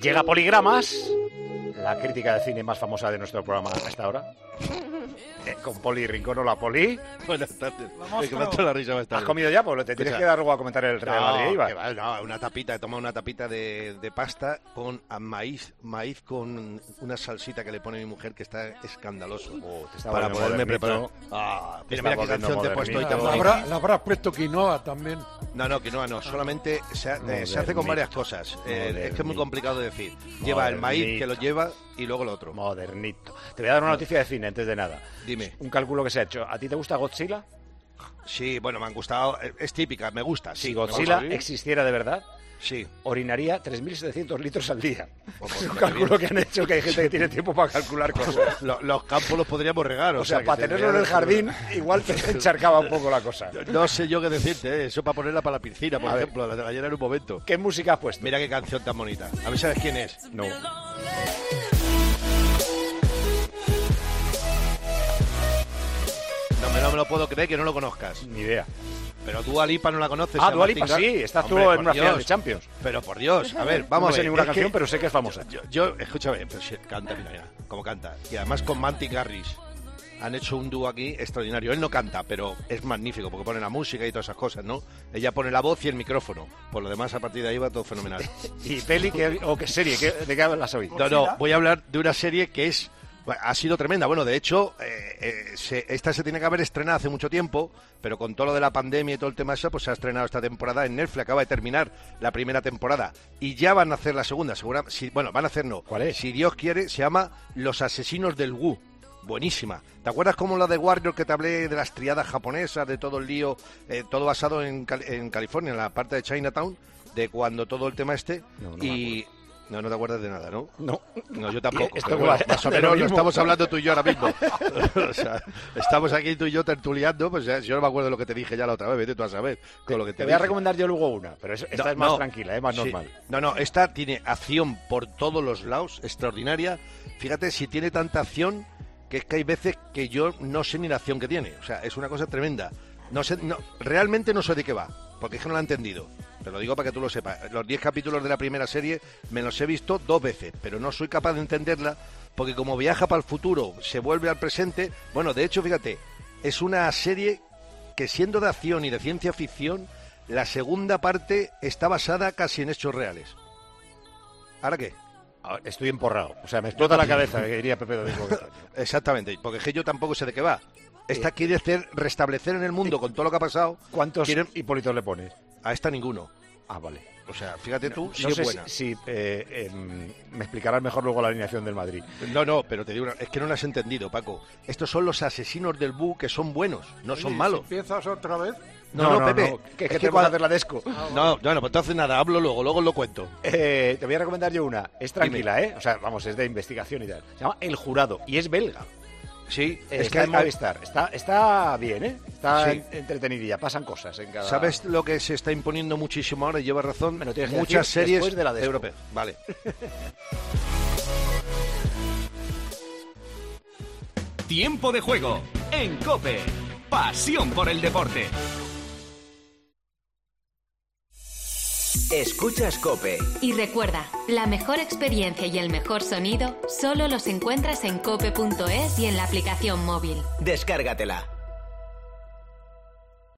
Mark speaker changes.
Speaker 1: Llega Poligramas, la crítica de cine más famosa de nuestro programa hasta ahora. Con Poli Rincón. Hola, Poli.
Speaker 2: Buenas tardes. Que me ha hecho la risa más tarde.
Speaker 1: ¿Has comido ya, Pablo? Te tienes que dar algo a comentar el Real Madrid, Ibar.
Speaker 2: No, una tapita. He tomado una tapita de pasta con maíz con una salsita que le pone mi mujer que está escandaloso. Para poderme preparar. Mira qué canción te he puesto hoy tan bonita.
Speaker 3: Le habrás puesto quinoa también.
Speaker 2: No, quinoa no. Solamente se hace con varias cosas. Es que es muy complicado de decir. Lleva el maíz, que lo lleva, y luego lo otro.
Speaker 1: Modernito. Te voy a dar una noticia de cine antes de nada.
Speaker 2: Dime.
Speaker 1: Un cálculo que se ha hecho. ¿A ti te gusta Godzilla?
Speaker 2: Sí, bueno, me han gustado. Es típica, me gusta.
Speaker 1: Si Godzilla existiera de verdad,
Speaker 2: sí,
Speaker 1: orinaría 3.700 litros al día. Es un cálculo que han hecho, que hay gente que tiene tiempo para calcular cosas.
Speaker 2: Los campos los podríamos regar.
Speaker 1: O sea, para tenerlo en el jardín, igual te encharcaba un poco la cosa.
Speaker 2: No sé yo qué decirte, eso para ponerla para la piscina, por ejemplo, la de ayer en un momento.
Speaker 1: ¿Qué música has puesto?
Speaker 2: Mira qué canción tan bonita. A ver, ¿sabes quién es?
Speaker 1: No.
Speaker 2: No me lo puedo creer que no lo conozcas.
Speaker 1: Ni idea.
Speaker 2: Pero Dua Lipa no la conoces.
Speaker 1: Dua Lipa sí, estuvo en una final de Champions.
Speaker 2: Pero por Dios, a ver, vamos a ver.
Speaker 1: No sé ninguna canción, pero sé que es famosa.
Speaker 2: Yo escúchame, pero canta, mira, como canta. Y además con Manty Garris han hecho un dúo aquí extraordinario. Él no canta, pero es magnífico porque pone la música y todas esas cosas, ¿no? Ella pone la voz y el micrófono. Por lo demás, a partir de ahí va todo fenomenal.
Speaker 1: ¿Y peli o qué serie? ¿De qué hablas hoy?
Speaker 2: No, voy a hablar de una serie que ha sido tremenda. Bueno, de hecho, esta se tiene que haber estrenado hace mucho tiempo, pero con todo lo de la pandemia y todo el tema ese, pues se ha estrenado esta temporada en Netflix. Acaba de terminar la primera temporada y ya van a hacer la segunda. Van a hacer no.
Speaker 1: ¿Cuál es?
Speaker 2: Si Dios quiere, se llama Los Asesinos del Wu. Buenísima. ¿Te acuerdas como la de Warrior que te hablé de las triadas japonesas, de todo el lío, todo basado en California, en la parte de Chinatown, de cuando todo el tema No te acuerdas de nada, ¿no?
Speaker 1: No,
Speaker 2: yo tampoco.
Speaker 1: Esto
Speaker 2: más o menos lo estamos hablando tú y yo ahora mismo. O sea, estamos aquí tú y yo tertuliando, pues yo no me acuerdo de lo que te dije ya la otra vez, vete tú a saber. Con lo que
Speaker 1: te voy a recomendar yo luego una, pero esta es más tranquila, más normal.
Speaker 2: No, esta tiene acción por todos los lados, extraordinaria. Fíjate, si tiene tanta acción, que es que hay veces que yo no sé ni la acción que tiene. O sea, es una cosa tremenda. Realmente no sé de qué va, porque es que no la he entendido. Te lo digo para que tú lo sepas. Los 10 capítulos de la primera serie me los he visto 2 veces, pero no soy capaz de entenderla, porque como viaja para el futuro, se vuelve al presente. Bueno, de hecho, fíjate, es una serie que, siendo de acción y de ciencia ficción, la segunda parte está basada casi en hechos reales. ¿Ahora qué?
Speaker 1: Estoy emporrado. O sea, me explota la cabeza, que diría Pepe Domingo.
Speaker 2: Exactamente, porque es que yo tampoco sé de qué va. Esta quiere restablecer en el mundo con todo lo que ha pasado.
Speaker 1: ¿Cuántos Hipólitos le pones?
Speaker 2: A esta ninguno.
Speaker 1: Ah, vale.
Speaker 2: O sea, fíjate tú,
Speaker 1: no
Speaker 2: es
Speaker 1: sé
Speaker 2: buena.
Speaker 1: Si me explicarás mejor luego la alineación del Madrid.
Speaker 2: No, pero te digo, es que no la has entendido, Paco. Estos son los asesinos del Wu, que son buenos, no son malos.
Speaker 3: ¿Empiezas otra vez?
Speaker 2: No, Pepe.
Speaker 1: No, que tengo que hacer la desco.
Speaker 2: No, pues entonces nada, hablo luego lo cuento.
Speaker 1: Te voy a recomendar yo una. Es tranquila, ¿eh? O sea, vamos, es de investigación y tal. Se llama El Jurado y es belga.
Speaker 2: Sí,
Speaker 1: es que en Movistar. Está bien, ¿eh? Está entretenidilla, pasan cosas en cada...
Speaker 2: ¿Sabes lo que se está imponiendo muchísimo ahora? Llevas razón,
Speaker 1: muchas
Speaker 2: series
Speaker 1: de la
Speaker 2: europeas. Vale.
Speaker 4: Tiempo de juego en COPE. Pasión por el deporte.
Speaker 5: Escuchas COPE.
Speaker 6: Y recuerda, la mejor experiencia y el mejor sonido solo los encuentras en cope.es y en la aplicación móvil.
Speaker 5: Descárgatela.